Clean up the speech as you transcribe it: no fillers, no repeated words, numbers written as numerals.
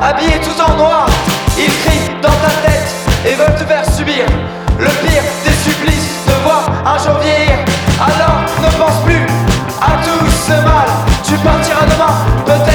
habillés tous en noir. Ils crient dans ta tête et veulent te faire subir le pire des supplices, te voir un jour vieillir. Alors ne pense plus à tout ce mal, tu partiras demain, peut-être